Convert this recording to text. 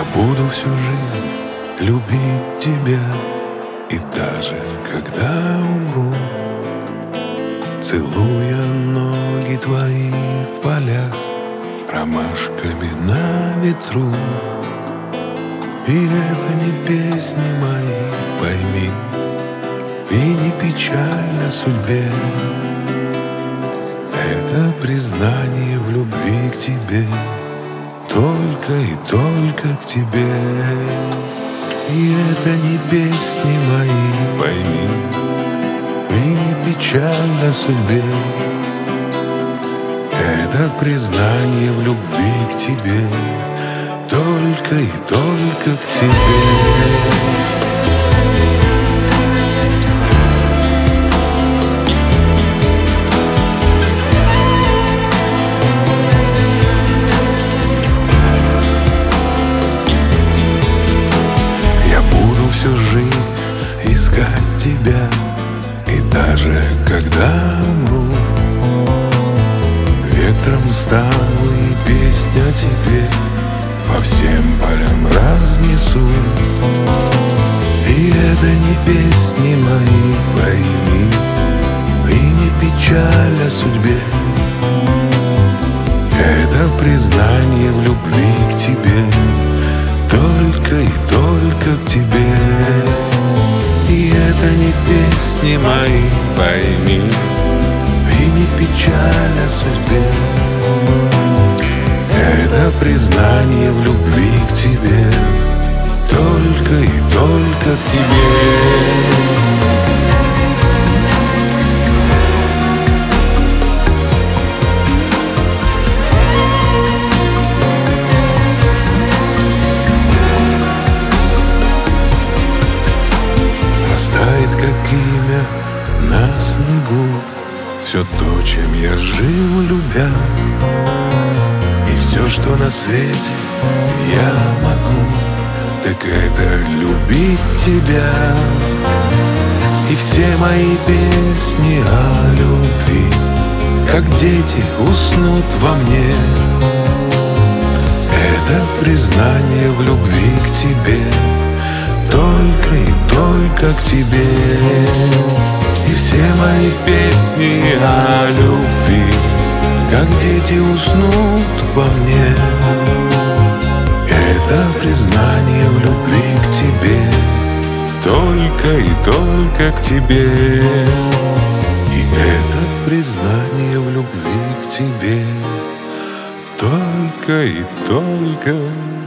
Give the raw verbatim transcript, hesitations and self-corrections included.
Буду всю жизнь любить тебя, и даже когда умру, целуя ноги твои в полях, ромашками на ветру. И это не песни мои, пойми, и не печаль о судьбе. Это признание в любви к тебе, только и только к тебе. И это не песни мои, пойми, и не печаль о судьбе. Это признание в любви к тебе, только и только к тебе. Всю жизнь искать тебя, и даже когда умру, ветром стану и песню о тебе по всем полям разнесу. И это не песни мои, пойми, и не печаль о судьбе. Это признание в любви к тебе, только и только к тебе. И это не песни мои, пойми, и не печаль о судьбе. Это признание в любви к тебе, только и только к тебе. Как имя на снегу все то, чем я жил, любя. И все, что на свете я могу, так это любить тебя. И все мои песни о любви, как дети, уснут во мне. Это признание в любви к тебе, только и только к тебе. И все мои песни о любви, как дети, уснут во мне. Это признание в любви к тебе, только и только к тебе. И это признание в любви к тебе, только и только